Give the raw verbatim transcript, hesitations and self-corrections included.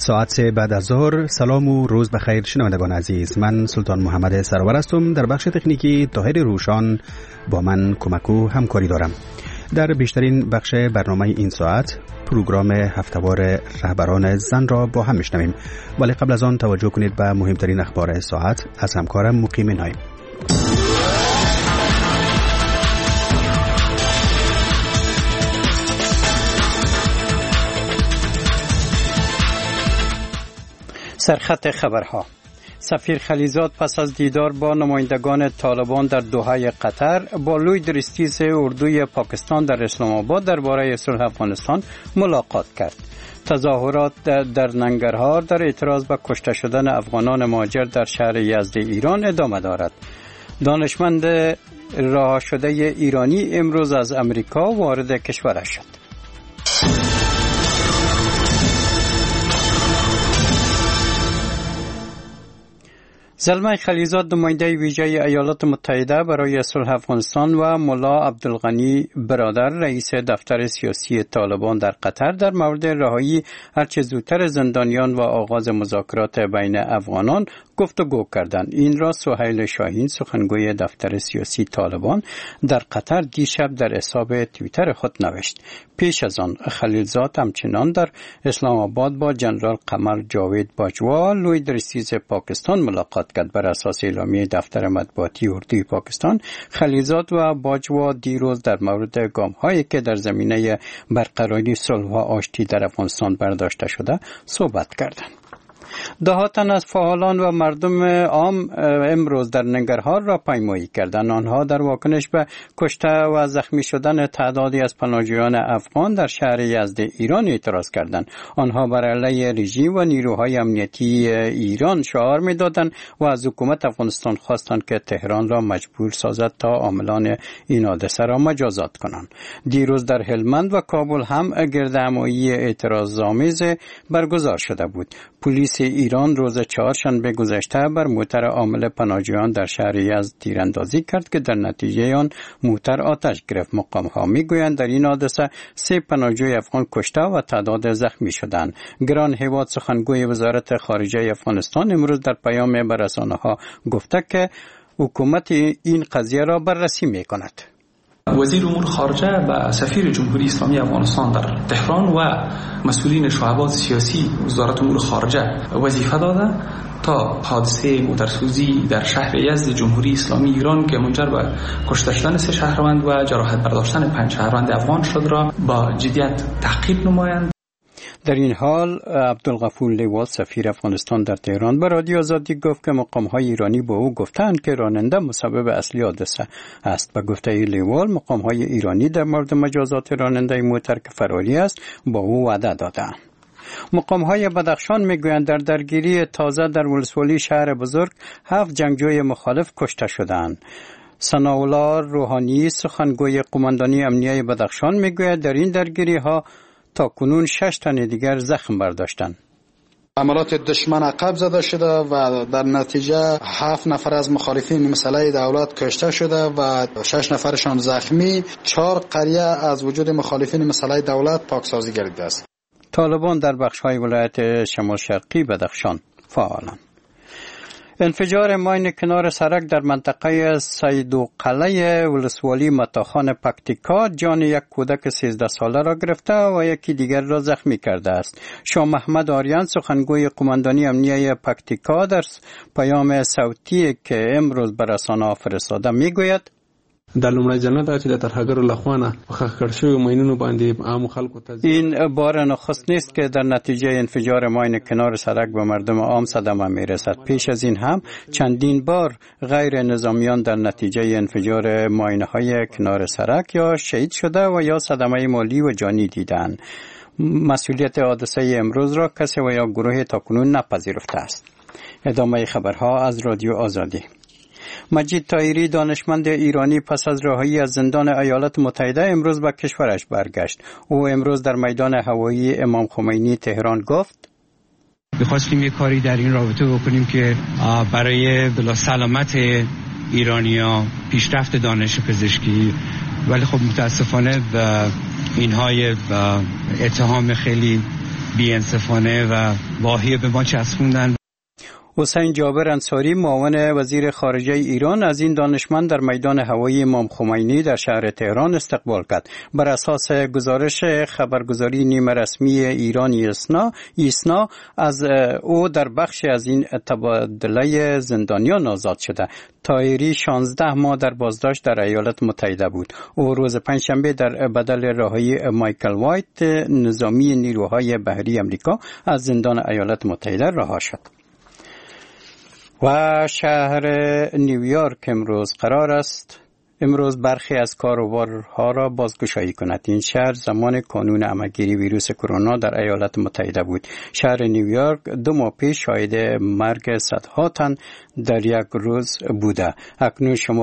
ساعت سه بعد از ظهر. سلام و روز بخیر شنوندگان عزیز. من سلطان محمد سرور هستم. در بخش تکنیکی طاهر روشان با من کمک و همکاری دارم. در بیشترین بخش برنامه این ساعت پروگرام هفته‌وار رهبران زن را با هم میشنویم، ولی قبل از آن توجه کنید به مهمترین اخبار ساعت از همکارم مقیم نایم. سرخط خبرها: سفیر خلیزاد پس از دیدار با نمایندگان طالبان در دوحه قطر با لوید ریستیس اردوی پاکستان در اسلام آباد درباره صلح افغانستان ملاقات کرد. تظاهرات در ننگرهار در اعتراض به کشته شدن افغانان مهاجر در شهر یزد ایران ادامه دارد. دانشمند رها شده ایرانی امروز از امریکا وارد کشورش شد. زلمه خلیزاد نماینده ویژه ایالات متحده برای صلح افغانستان و ملا عبدالغنی برادر رئیس دفتر سیاسی طالبان در قطر در مورد رهایی هرچه زودتر زندانیان و آغاز مذاکرات بین افغانان گفتگو کردند. این را سهیل شاهین سخنگوی دفتر سیاسی طالبان در قطر دیشب در حساب توییتر خود نوشت. پیش از آن خلیلزاد همچنان در اسلام آباد با جنرال قمر جاوید باجوا لوید ریستیس پاکستان ملاقات کرد. بر اساس اعلامیه دفتر مطبوعاتی اردوی پاکستان، خلیلزاد و باجوا دیروز در مورد گام‌هایی که در زمینه برقراری صلح و آشتی در افغانستان برداشته شده صحبت کردند. ده تن از فعالان و مردم عام امروز در ننگرهار را پیمایی کردند. آنها در واکنش به کشته و زخمی شدن تعدادی از پناهجویان افغان در شهر یزد ایران اعتراض کردند. آنها بر علیه رژیم و نیروهای امنیتی ایران شعار می‌دادند و از حکومت افغانستان خواستند که تهران را مجبور سازد تا عاملان این حادثه را مجازات کنند. دیروز در هلمند و کابل هم گردهمایی اعتراض‌آمیز برگزار شده بود. پلیس ایران روز چهارشنبه گذشته بر موتر حامل پناهجویان در شهر یزد تیراندازی کرد که در نتیجه آن موتر آتش گرفت. مقام‌ها می‌گویند در این حادثه سه پناهجوی افغان کشته و تعداد زخمی شدند. گران هیواد سخنگوی وزارت خارجه افغانستان امروز در پیام به رسانه‌ها گفته که حکومت این قضیه را بررسی می‌کند. وزیر امور خارجه و سفیر جمهوری اسلامی افغانستان در تهران و مسئولین شعبات سیاسی وزارت امور خارجه وظیفه داده تا حادثه موترسوزی در شهر یزد جمهوری اسلامی ایران که منجر به کشته شدن سه شهروند و جراحت برداشتن پنج شهروند افغان شد را با جدیت تعقیب نمایند. در این حال عبدالغفور لیوال سفیر افغانستان در تهران به رادیو آزادی گفت که مقام‌های ایرانی با او گفتند که راننده مسبب اصلی حادثه است. به گفته لیوال مقام‌های ایرانی در مورد مجازات راننده موتر که فراری است با او وعده دادند. مقام‌های بدخشان می‌گویند در درگیری تازه در ولسوالی شهر بزرگ هفت جنگجوی مخالف کشته شدند. ثناءالله روحانی سخنگوی قماندانی امنیه بدخشان می‌گوید در این درگیری‌ها تا کنون شش تن دیگر زخم برداشتند. عملات دشمن عقب زده شده و در نتیجه هفت نفر از مخالفین مسئله دولت کشته شده و شش نفرشان زخمی. چهار قریه از وجود مخالفین مسئله دولت پاکسازی گردیده است. طالبان در بخش‌های ولایت شمال شرقی بدخشان فعالند. انفجار ماین کنار سرک در منطقه سیدوقله ولسوالی متاخان پکتیکا جان یک کودک سیزده ساله را گرفته و یکی دیگر را زخمی کرده است. شاه محمد آریان سخنگوی قماندانی امنیه پکتیکا در پیام صوتی که امروز به رسانه‌ها فرستاده میگوید در لومړی جنت چې د ترهګرو لخوانه ښخ کړ شوی ماینونو باندې عام خلکو ته این بار نخست نیست که در نتیجه انفجار ماین کنار سرک به مردم عام صدمه میرسد. پیش از این هم چندین بار غیر نظامیان در نتیجه انفجار ماین‌های کنار سرک یا شهید شده و یا صدمه مالی و جانی دیدند. مسئولیت حادثه امروز را کسی و یا گروه تاکنون نپذیرفته است. ادامه خبرها از رادیو آزادی. مجید طاهری دانشمند ایرانی پس از رهایی از زندان ایالات متحده امروز به کشورش برگشت. او امروز در میدان هوایی امام خمینی تهران گفت می‌خواستیم یک کاری در این رابطه بکنیم که برای بلا سلامت ایرانی‌ها پیشرفت دانش پزشکی، ولی خب متاسفانه اینها اتهام خیلی بی‌انصافانه و واهی به ما چسبوندن. حسین جابر انصاری معاون وزیر خارجه ایران از این دانشمند در میدان هوایی امام خمینی در شهر تهران استقبال کرد. بر اساس گزارش خبرگزاری نیمه رسمی ایرانی ایسنا ایسنا از او در بخش از این تبادله زندانیان آزاد شده. طاهری شانزده ماه در بازداشت در ایالات متحده بود. او روز پنجشنبه در بدل رهایی مایکل وایت نظامی نیروهای بحری آمریکا از زندان ایالات متحده رها شد. و شهر نیویورک امروز قرار است امروز برخی از کاروبارها را بازگشایی کند. این شهر زمان کانون همه‌گیری ویروس کرونا در ایالات متحده بود. شهر نیویورک دو ماه پیش شاهد مرگ صدها تن در یک روز بوده. اکنون شما